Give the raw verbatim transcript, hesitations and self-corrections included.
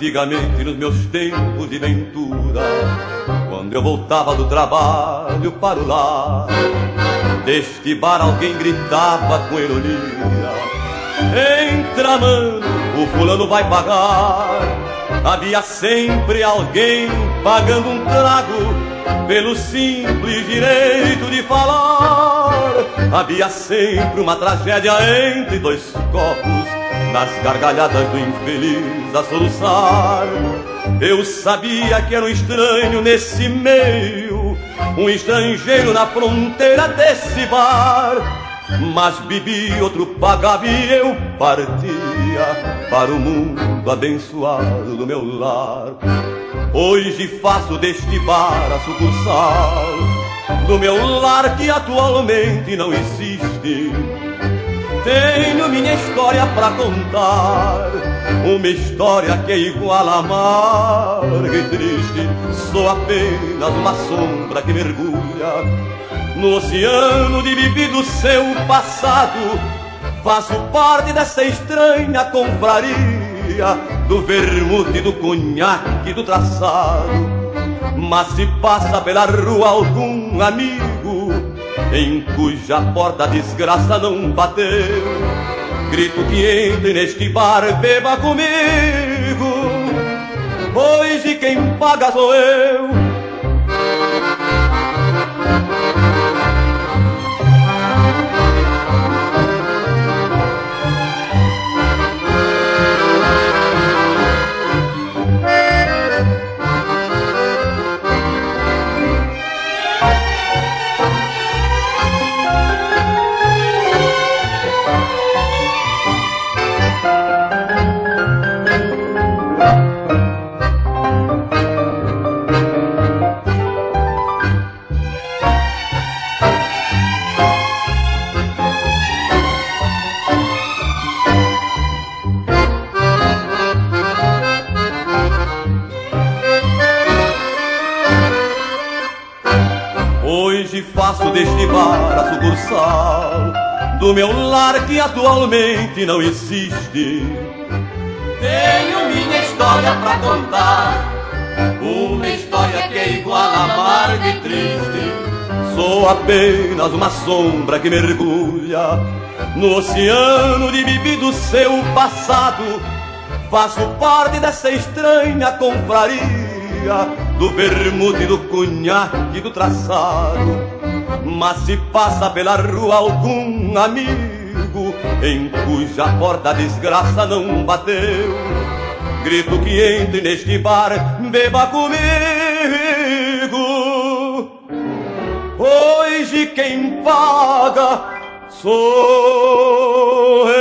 Antigamente, nos meus tempos de ventura, quando eu voltava do trabalho para o lar, deste bar alguém gritava com ironia: entra, mano, o fulano vai pagar. Havia sempre alguém pagando um trago pelo simples direito de falar. Havia sempre uma tragédia entre dois copos, nas gargalhadas do infeliz a soluçar. Eu sabia que era um estranho nesse meio, um estrangeiro na fronteira desse bar. Mas bebi, outro pagava e eu partia para o mundo abençoado do meu lar. Hoje faço deste bar a sucursal do meu lar que atualmente não existe. Tenho minha história pra contar, uma história que é igual a amarga e triste. Sou apenas uma sombra que mergulha no oceano de vivido seu passado. Faço parte dessa estranha confraria do vermute, do conhaque, do traçado. Mas se passa pela rua algum amigo em cuja porta a desgraça não bateu, grito que entre neste bar, beba comigo, hoje quem paga sou eu. Faço deste bar a sucursal do meu lar que atualmente não existe. Tenho minha história pra contar, uma história que é igual a amarga e triste. Sou apenas uma sombra que mergulha no oceano de bebido seu passado. Faço parte dessa estranha confraria do vermute, do conhaque, do traçado. Mas se passa pela rua algum amigo em cuja porta a desgraça não bateu, grito que entre neste bar, beba comigo, hoje quem paga sou eu.